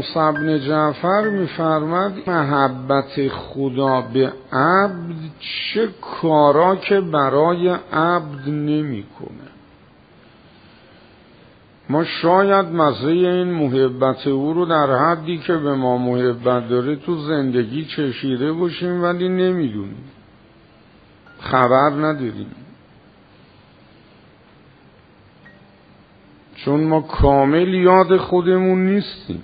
موسی بن جعفر می‌فرماد محبت خدا به عبد چه کارا که برای عبد نمی‌کنه. ما شاید مزه این محبت او رو در حدی که به ما محبت داره تو زندگی چشیده باشیم ولی نمیدونیم، خبر نداریم، چون ما کامل یاد خودمون نیستیم.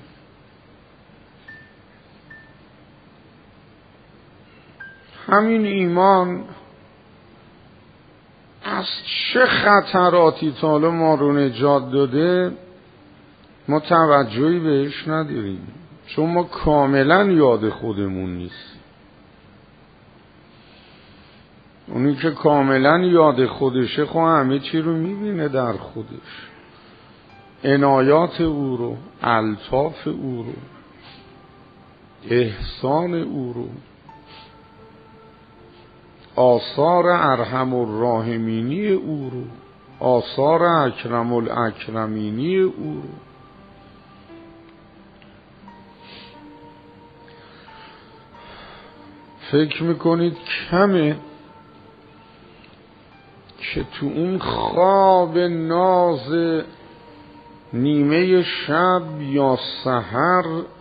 همین ایمان از چه خطراتی تا حالا ما رو نجات داده ما توجهی بهش نداریم، چون ما کاملا یاد خودمون نیستیم. اونی که کاملا یاد خودشه خب همه چی رو میبینه در خودش، عنایات او رو، الطاف او رو، احسان او رو، آثار ارحم الراحمینی او رو، آثار اکرم الاکرمینی او رو. فکر میکنید کمه که تو اون خواب ناز نیمه شب یا سحر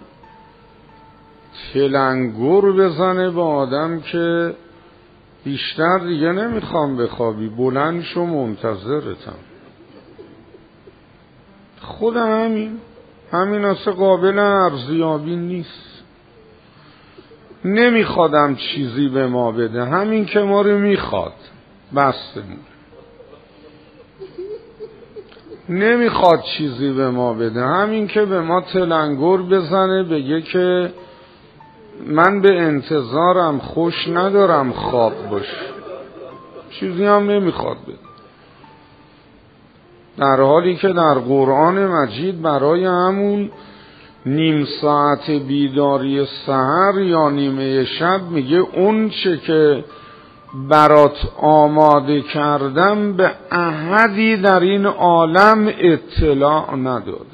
تلنگر بزنه به آدم که بیشتر دیگه نمیخوام بخوابی، بلند شو منتظرتم. خود همین اصلا قابل ارزیابی نیست. نمیخوادم چیزی به ما بده، همین که ما رو میخواد بستمون. نمیخواد چیزی به ما بده، همین که به ما تلنگر بزنه بگه که من به انتظارم، خوش ندارم خواب باش، چیزی هم نمیخواد بده. در حالی که در قرآن مجید برای همون نیم ساعت بیداری سحر یا نیمه شب میگه اون چه که برات آماده کردم به احدی در این عالم اطلاع ندادم.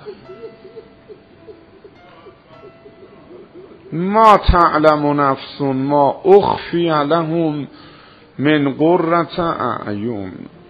ما تعلم نفس ما اخفی لهم من قرة اعین.